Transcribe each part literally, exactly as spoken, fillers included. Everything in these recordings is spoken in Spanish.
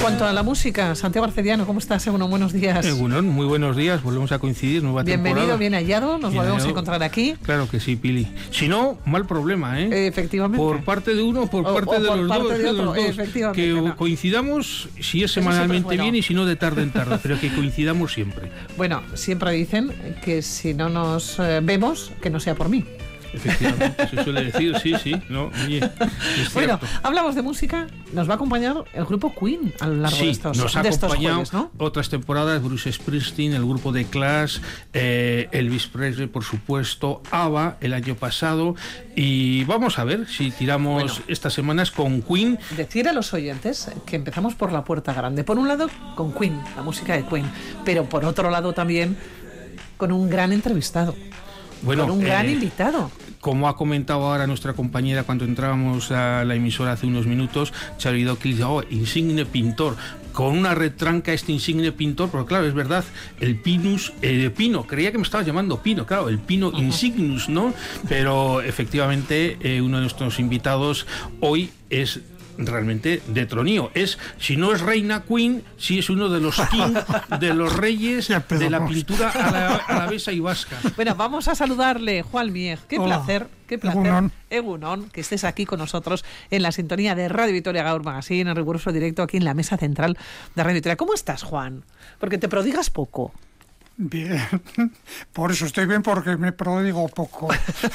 cuanto a la música, Santiago Arcediano, ¿cómo estás? Egunon, buenos días. Egunon, muy buenos días, volvemos a coincidir, nueva Bienvenido, temporada. bien hallado, nos Bien volvemos hallado. a encontrar aquí. Claro que sí, Pili. Si no, mal problema, ¿eh? Eh, efectivamente. Por parte de uno, por O- parte o de por los parte dos. de de otro, los dos. efectivamente, Que no. coincidamos, si es Eso siempre semanalmente es bueno. bien y si no de tarde en tarde, pero que coincidamos siempre. Bueno, siempre dicen que si no nos eh, vemos, que no sea por mí. Efectivamente, se suele decir, sí, sí, no, oye, es Bueno, cierto. hablamos de música, nos va a acompañar el grupo Queen a lo largo Sí, de estos, nos ha de estos acompañado jueves, ¿no? otras temporadas, Bruce Springsteen, el grupo de Clash, eh, Elvis Presley, por supuesto, ABBA el año pasado, y vamos a ver si tiramos Bueno. estas semanas con Queen. Decir a los oyentes que empezamos por la puerta grande. Por un lado, con Queen, la música de Queen, pero por otro lado también con un gran entrevistado, Bueno, con un gran eh, invitado. Como ha comentado ahora nuestra compañera cuando entrábamos a la emisora hace unos minutos, Charlie Dawkins, oh, insigne pintor, con una retranca este insigne pintor, porque claro, es verdad, el Pinus, el Pino, creía que me estabas llamando Pino, claro, el Pino uh-huh. Insignus, ¿no? Pero efectivamente, eh, uno de nuestros invitados hoy es realmente de tronío. Es, si no es reina Queen, sí es uno de los king, de los reyes de la pintura a la, alavesa y vasca. Bueno, vamos a saludarle, Juan Mieg. Qué Hola. placer, qué placer. Egunon. Egunon, que estés aquí con nosotros en la sintonía de Radio Vitoria Gaur Magazine, en riguroso directo aquí en la mesa central de Radio Vitoria. ¿Cómo estás, Juan? Porque te prodigas poco. Bien, por eso estoy bien, porque me prodigo poco.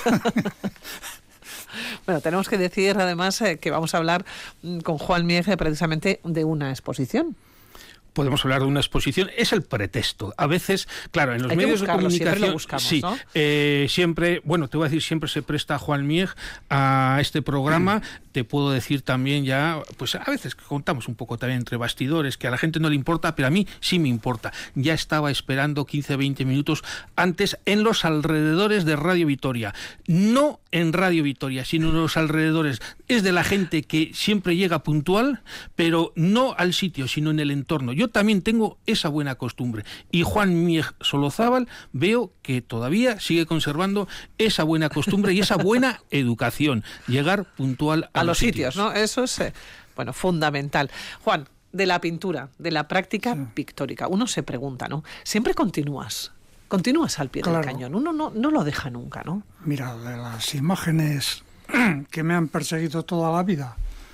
Bueno, tenemos que decir además eh, que vamos a hablar mm, con Juan Mieg eh, precisamente de una exposición. Podemos hablar de una exposición, es el pretexto. A veces, claro, en los Hay que medios de buscarlo, siempre comunicación, lo buscamos, sí, ¿no? eh, siempre, bueno, te voy a decir, siempre se presta Juan Mieg a este programa. Mm. Te puedo decir también ya, pues a veces contamos un poco también entre bastidores, que a la gente no le importa, pero a mí sí me importa. Ya estaba esperando quince, veinte minutos antes en los alrededores de Radio Vitoria. No en Radio Vitoria, sino en los alrededores. Es de la gente que siempre llega puntual, pero no al sitio, sino en el entorno. Yo también tengo esa buena costumbre. Y Juan Mieg Solozábal veo que todavía sigue conservando esa buena costumbre y esa buena educación. Llegar puntual a, a los, los sitios. sitios, ¿no? Eso es, eh, bueno, fundamental. Juan, de la pintura, de la práctica sí. pictórica, uno se pregunta, ¿no? Siempre continúas. Continúas al pie claro. del cañón. Uno no, no lo deja nunca, ¿no? Mira, de las imágenes que me han perseguido toda la vida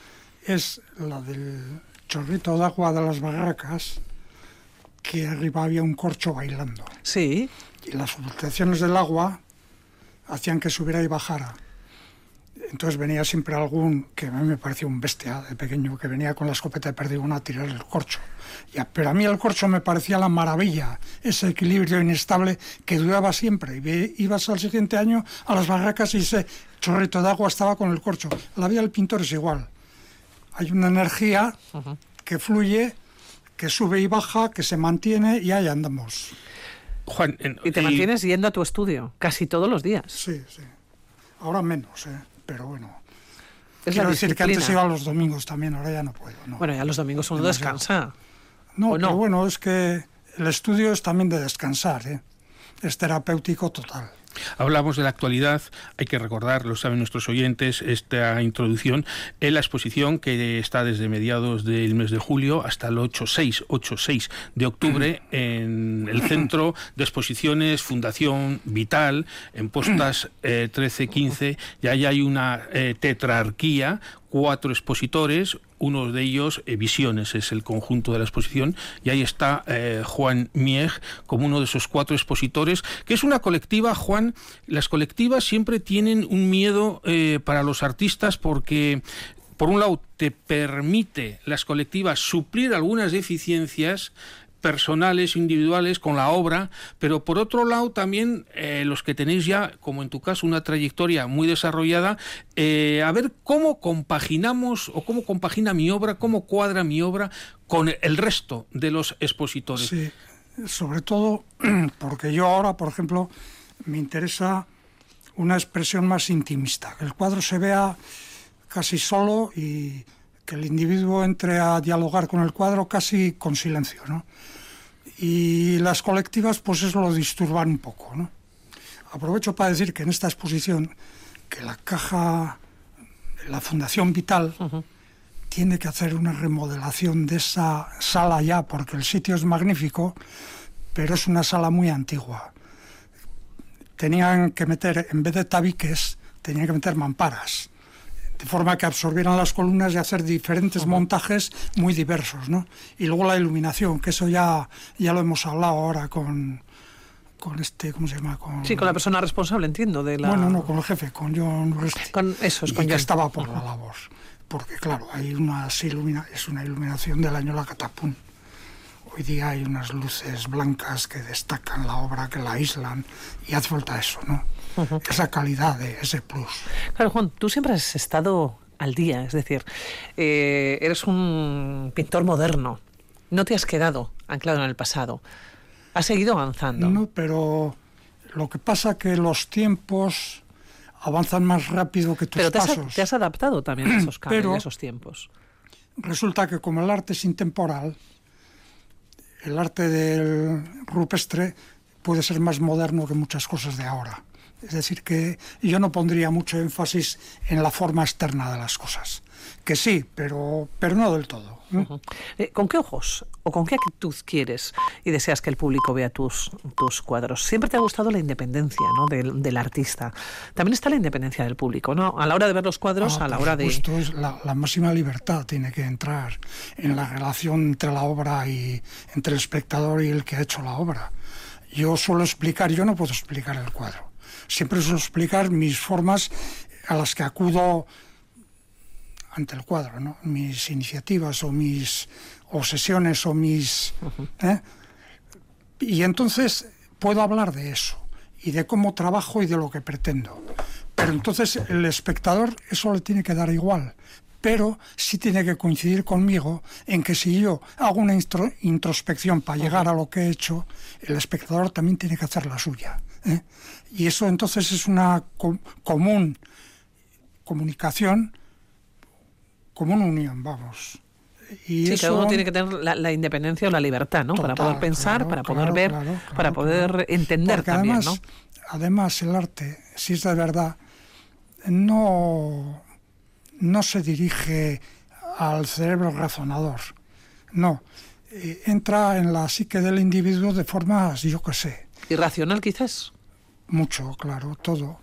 es la del chorrito de agua de las barracas, que arriba había un corcho bailando. Sí. Y las fluctuaciones del agua hacían que subiera y bajara. Entonces venía siempre algún, que a mí me parecía un bestia de pequeño, que venía con la escopeta de perdigón a tirar el corcho. Y a, pero a mí el corcho me parecía la maravilla, ese equilibrio inestable que duraba siempre. Y ve, ibas al siguiente año a las barracas y ese chorrito de agua estaba con el corcho. La vida del pintor es igual. Hay una energía uh-huh. que fluye, que sube y baja, que se mantiene y ahí andamos. Juan, en, y te y... mantienes yendo a tu estudio casi todos los días. Sí, sí. Ahora menos, ¿eh? Pero bueno. Es Quiero decir que antes iba los domingos también, ahora ya no puedo. No. Bueno, ya los domingos uno descansa. No, ¿O pero no? bueno, es que el estudio es también de descansar, ¿eh? Es terapéutico total. Hablamos de la actualidad, hay que recordar, lo saben nuestros oyentes, esta introducción en la exposición que está desde mediados del mes de julio hasta el ocho seis de octubre en el Centro de Exposiciones Fundación Vital, en Postas eh, trece quince, y ahí hay una eh, tetrarquía, cuatro expositores, uno de ellos, eh, Visiones, es el conjunto de la exposición, y ahí está eh, Juan Mieg como uno de esos cuatro expositores, que es una colectiva, Juan. Las colectivas siempre tienen un miedo eh, para los artistas porque, por un lado, te permite las colectivas suplir algunas deficiencias personales, individuales, con la obra, pero por otro lado también eh, los que tenéis ya, como en tu caso, una trayectoria muy desarrollada, eh, a ver cómo compaginamos o cómo compagina mi obra, cómo cuadra mi obra con el resto de los expositores. Sí, sobre todo porque yo ahora, por ejemplo, me interesa una expresión más intimista, que el cuadro se vea casi solo y que el individuo entre a dialogar con el cuadro casi con silencio, ¿no? Y las colectivas, pues eso lo disturban un poco, ¿no? Aprovecho para decir que en esta exposición, que la caja, la Fundación Vital, uh-huh. tiene que hacer una remodelación de esa sala ya, porque el sitio es magnífico, pero es una sala muy antigua. Tenían que meter, en vez de tabiques, tenían que meter mamparas, de forma que absorbieran las columnas y hacer diferentes uh-huh. montajes muy diversos, ¿no? Y luego la iluminación, que eso ya, ya lo hemos hablado ahora con, con este, ¿cómo se llama? Con, sí, con la persona responsable, entiendo, de la... Bueno, no, con el jefe, con John Uresti. Con eso, es con y John. Que estaba por uh-huh. la labor. Porque, claro, hay unas ilumina, es una iluminación del año La Catapum. Hoy día hay unas luces blancas que destacan la obra, que la aíslan, y hace falta eso, ¿no? Uh-huh. Esa calidad, de ese plus. Claro, Juan, tú siempre has estado al día, es decir, eh, eres un pintor moderno, no te has quedado anclado en el pasado, has seguido avanzando. No, pero lo que pasa es que los tiempos avanzan más rápido que tus pero te pasos. Has, te has adaptado también a esos cambios, pero a esos tiempos. Resulta que como el arte es intemporal, el arte del rupestre puede ser más moderno que muchas cosas de ahora. Es decir, que yo no pondría mucho énfasis en la forma externa de las cosas. Que sí, pero, pero no del todo. ¿eh? Uh-huh. Eh, ¿Con qué ojos o con qué actitud quieres y deseas que el público vea tus, tus cuadros? Siempre te ha gustado la independencia, ¿no? del, del artista. También está la independencia del público, ¿no? A la hora de ver los cuadros, ah, a la hora de... Esto es la, la máxima libertad tiene que entrar en la relación entre la obra y entre el espectador y el que ha hecho la obra. Yo suelo explicar, yo no puedo explicar el cuadro. Siempre suelo explicar mis formas a las que acudo ante el cuadro, ¿no? Mis iniciativas o mis obsesiones o mis... ¿eh? Y entonces puedo hablar de eso y de cómo trabajo y de lo que pretendo. Pero entonces el espectador eso le tiene que dar igual, pero sí tiene que coincidir conmigo en que si yo hago una intro, introspección para llegar a lo que he hecho, el espectador también tiene que hacer la suya. ¿eh? Y eso entonces es una com- común comunicación, común unión, vamos. Y sí, eso, cada uno tiene que tener la, la independencia o la libertad, ¿no? Total, para poder pensar, claro, para claro, poder ver, claro, claro, para poder claro. entender Porque también, además, ¿no? Además, el arte, si es de verdad, no, no se dirige al cerebro razonador. No. Eh, entra en la psique del individuo de formas, yo qué sé. Irracional, quizás. Mucho, claro, todo.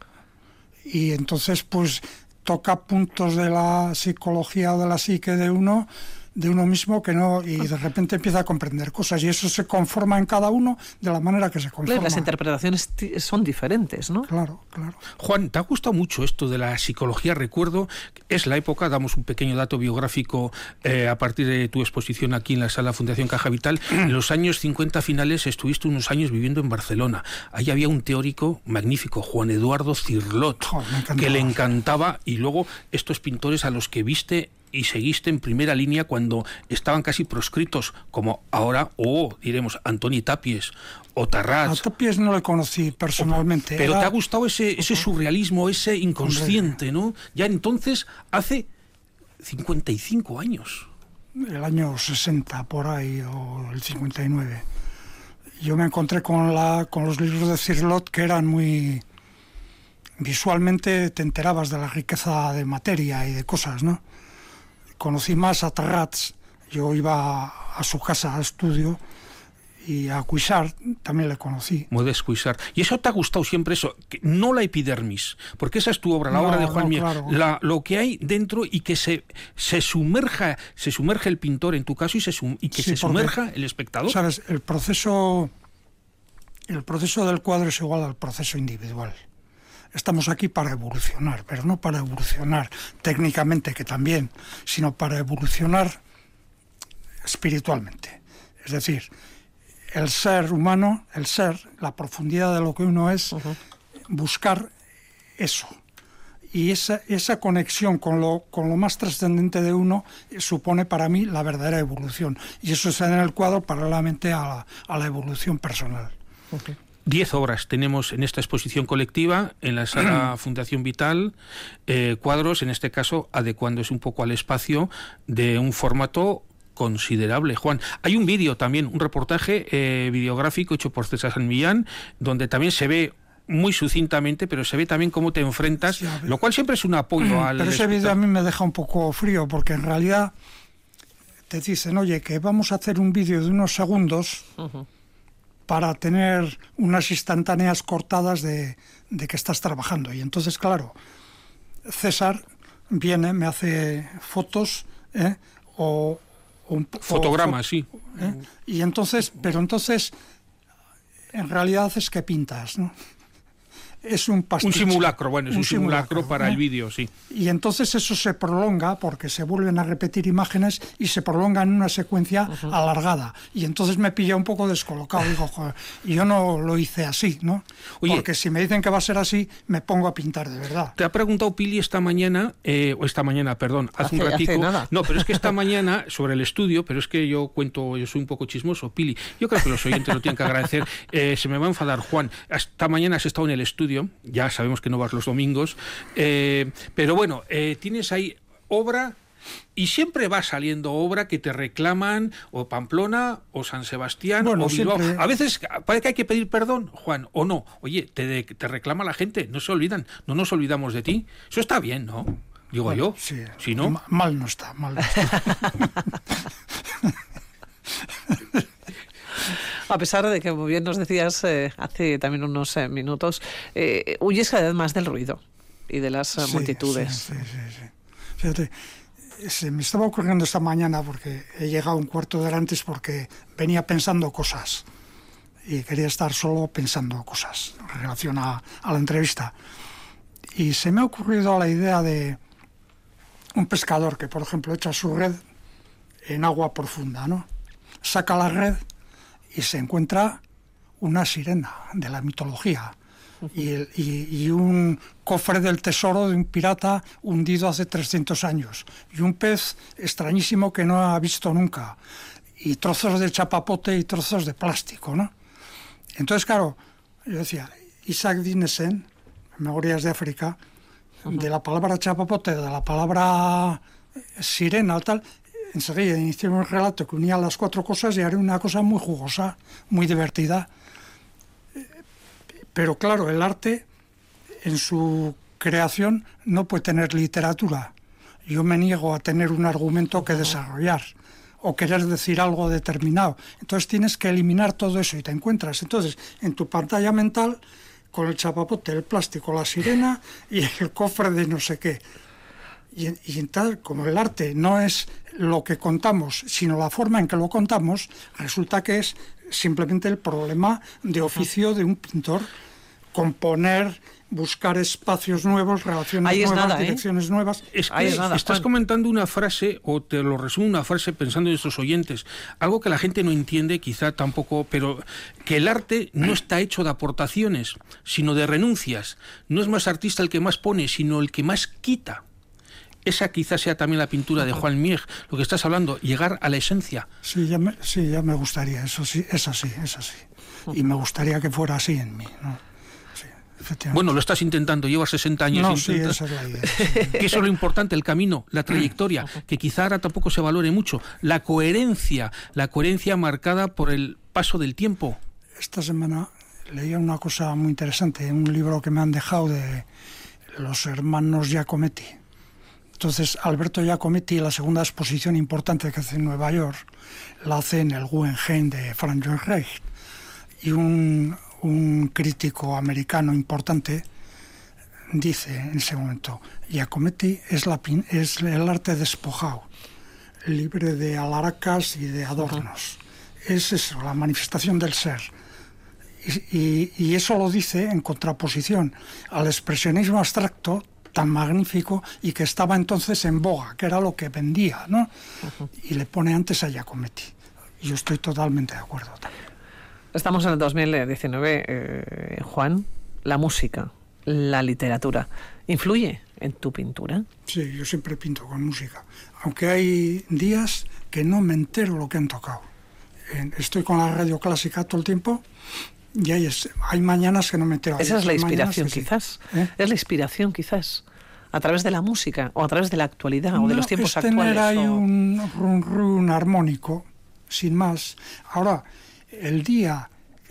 Y entonces, pues, toca puntos de la psicología o de la psique de uno, de uno mismo, que no, y de repente empieza a comprender cosas, y eso se conforma en cada uno de la manera que se conforma. Las interpretaciones t- son diferentes, ¿no? Claro, claro. Juan, ¿te ha gustado mucho esto de la psicología? Recuerdo, es la época, damos un pequeño dato biográfico eh, a partir de tu exposición aquí en la sala Fundación Caja Vital. En los años cincuenta finales estuviste unos años viviendo en Barcelona. Ahí había un teórico magnífico, Juan Eduardo Cirlot, Oh, que le encantaba, y luego estos pintores a los que viste y seguiste en primera línea cuando estaban casi proscritos, como ahora, o oh, diremos, Antoni Tapies o Tarrats. A Tapies no le conocí personalmente. Pero Era... te ha gustado ese, ese surrealismo, ese inconsciente, ¿no? Ya entonces, hace cincuenta y cinco años. El año sesenta, por ahí, o el cincuenta y nueve. Yo me encontré con, la, con los libros de Cirlot, que eran muy... Visualmente te enterabas de la riqueza de materia y de cosas, ¿no? Conocí más a Tarrats, yo iba a su casa, a estudio, y a Cuixart también le conocí. Modest Cuixart. ¿Y eso te ha gustado siempre, eso? Que no la epidermis, porque esa es tu obra, la no, obra de Juan no, Mier, claro. la, lo que hay dentro y que se, se sumerja, se sumerge el pintor en tu caso y, se sum, y que sí, se sumerja el espectador. Sabes, el proceso, el proceso del cuadro es igual al proceso individual. Estamos aquí para evolucionar, pero no para evolucionar técnicamente, que también, sino para evolucionar espiritualmente. Es decir, el ser humano, el ser, la profundidad de lo que uno es, uh-huh. buscar eso. Y esa, esa conexión con lo, con lo más trascendente de uno supone para mí la verdadera evolución. Y eso se da en el cuadro paralelamente a la, a la evolución personal. Okay. Diez obras tenemos en esta exposición colectiva en la sala Fundación Vital, eh, cuadros, en este caso, adecuándose un poco al espacio de un formato considerable. Juan, hay un vídeo también, un reportaje eh, videográfico hecho por César San Millán, donde también se ve muy sucintamente, pero se ve también cómo te enfrentas, sí, lo cual siempre es un apoyo al... Pero ese vídeo a mí me deja un poco frío, porque en realidad te dicen, oye, que vamos a hacer un vídeo de unos segundos uh-huh. para tener unas instantáneas cortadas de, de que estás trabajando. Y entonces, claro, César viene, me hace fotos, ¿eh? o... Un, fotogramas, sí. ¿eh? Y entonces, pero entonces, en realidad es que pintas, ¿no? Es un pastiche. Un simulacro, bueno, es un, un simulacro, simulacro para ¿eh? el vídeo, sí. Y entonces eso se prolonga porque se vuelven a repetir imágenes y se prolonga en una secuencia uh-huh. alargada. Y entonces me pilla un poco descolocado. Digo, joder, y yo no lo hice así, ¿no? Oye, porque si me dicen que va a ser así, me pongo a pintar de verdad. Te ha preguntado Pili esta mañana, eh, o esta mañana, perdón, hace, hace un ratico. Hace nada. No, pero es que esta mañana, sobre el estudio, pero es que yo cuento, yo soy un poco chismoso, Pili. Yo creo que los oyentes lo tienen que agradecer. Eh, se me va a enfadar Juan. Esta mañana has estado en el estudio, ya sabemos que no vas los domingos, eh, pero bueno, eh, tienes ahí obra y siempre va saliendo obra que te reclaman o Pamplona o San Sebastián bueno, o Bilbao. Siempre... A veces parece que hay que pedir perdón, Juan, o no. Oye, te, te reclama la gente, no se olvidan, no nos olvidamos de ti. Eso está bien, ¿no? Digo bueno, yo. Sí, si no... Mal no está, mal no está. A pesar de que, como bien nos decías eh, hace también unos eh, minutos, eh, huyes cada vez más del ruido y de las eh, sí, multitudes. Sí, sí, sí, sí. Fíjate, se me estaba ocurriendo esta mañana porque he llegado un cuarto de hora antes porque venía pensando cosas y quería estar solo pensando cosas en relación a, a la entrevista. Y se me ha ocurrido la idea de un pescador que, por ejemplo, echa su red en agua profunda, ¿no? Saca la red y se encuentra una sirena de la mitología y, el, y, y un cofre del tesoro de un pirata hundido hace trescientos años y un pez extrañísimo que no ha visto nunca y trozos de chapapote y trozos de plástico, ¿no? Entonces, claro, yo decía, Isaac Dinesen, Memorias de África, uh-huh. de la palabra chapapote, de la palabra sirena, tal... Enseguida inicié un relato que unía las cuatro cosas y haré una cosa muy jugosa, muy divertida. Pero claro, el arte en su creación no puede tener literatura. Yo me niego a tener un argumento que desarrollar o querer decir algo determinado. Entonces tienes que eliminar todo eso y te encuentras entonces en tu pantalla mental con el chapapote, el plástico, la sirena y el cofre de no sé qué. Y, y tal, como el arte no es lo que contamos, sino la forma en que lo contamos, resulta que es simplemente el problema de oficio de un pintor. Componer, buscar espacios nuevos, relaciones Ahí nuevas, nada, direcciones ¿eh? nuevas. Es que es nada, estás Juan. comentando una frase, o te lo resumo una frase pensando en estos oyentes, algo que la gente no entiende, quizá tampoco, pero que el arte no está hecho de aportaciones, sino de renuncias. No es más artista el que más pone, sino el que más quita. Esa quizás sea también la pintura de Juan Mieg, lo que estás hablando, llegar a la esencia. Sí, ya me, sí, ya me gustaría, eso sí, es así, es así. Y me gustaría que fuera así en mí, ¿no? Sí, efectivamente. Bueno, lo estás intentando, llevas sesenta años. No, sí, esa es la idea. Sí. Que eso es lo importante, el camino, la trayectoria, que quizá ahora tampoco se valore mucho. La coherencia, la coherencia marcada por el paso del tiempo. Esta semana leía una cosa muy interesante, un libro que me han dejado de los hermanos Giacometti. Entonces, Alberto Giacometti, la segunda exposición importante que hace en Nueva York, la hace en el Guggenheim de Frank Lloyd Wright. Y un, un crítico americano importante dice en ese momento, Giacometti es, la, es el arte despojado, libre de alaracas y de adornos. Uh-huh. Es eso, la manifestación del ser. Y, y, y eso lo dice en contraposición al expresionismo abstracto, tan magnífico y que estaba entonces en boga, que era lo que vendía, ¿no? Uh-huh. Y le pone antes a Giacometti. Y yo estoy totalmente de acuerdo también. Estamos en el dos mil diecinueve, eh, Juan, la música, la literatura, ¿influye en tu pintura? Sí, yo siempre pinto con música, aunque hay días que no me entero lo que han tocado. Estoy con la radio clásica todo el tiempo. Y hay, hay mañanas que no me entero. Esa es la inspiración, quizás. Sí. ¿Eh? Es la inspiración, quizás. A través de la música, o a través de la actualidad, no, o de los tiempos es actuales. Tener ahí o... un run run armónico, sin más. Ahora, el día,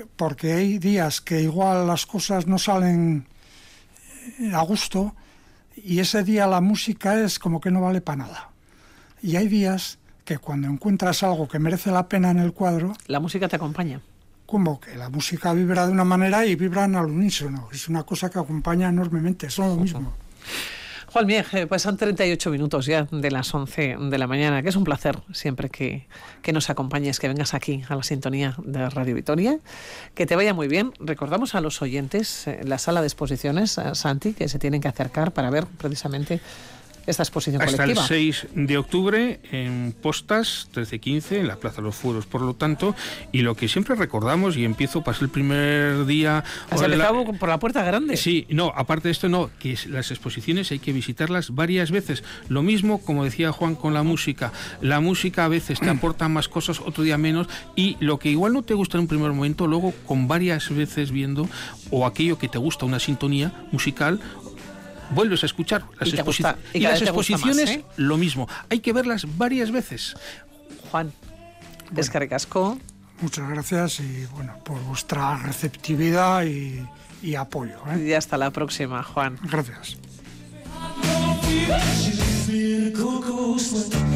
porque hay días que igual las cosas no salen a gusto y ese día la música es como que no vale para nada. Y hay días que cuando encuentras algo que merece la pena en el cuadro... La música te acompaña. Como que la música vibra de una manera y vibran al unísono. Es una cosa que acompaña enormemente, son lo mismo. Juan Mieg, pues son treinta y ocho minutos ya de las once de la mañana, que es un placer siempre que, que nos acompañes, que vengas aquí a la sintonía de Radio Vitoria. Que te vaya muy bien. Recordamos a los oyentes eh, la sala de exposiciones, eh, Santi, que se tienen que acercar para ver precisamente esta exposición hasta colectiva. Hasta el seis de octubre en Postas trece quince, en la Plaza de los Fueros, por lo tanto, y lo que siempre recordamos, y empiezo, pasé el primer día... ¿Has empezado la, por la puerta grande? Sí, no, aparte de esto no, que las exposiciones hay que visitarlas varias veces. Lo mismo, como decía Juan, con la música. La música a veces te aporta más cosas, otro día menos, y lo que igual no te gusta en un primer momento, luego con varias veces viendo, o aquello que te gusta, una sintonía musical, vuelves a escuchar las, y exposi gusta, y y las exposiciones, más, ¿eh? Lo mismo. Hay que verlas varias veces. Juan, eskerrik asko. Muchas gracias y bueno, por vuestra receptividad y, y apoyo, ¿eh? Y hasta la próxima, Juan. Gracias.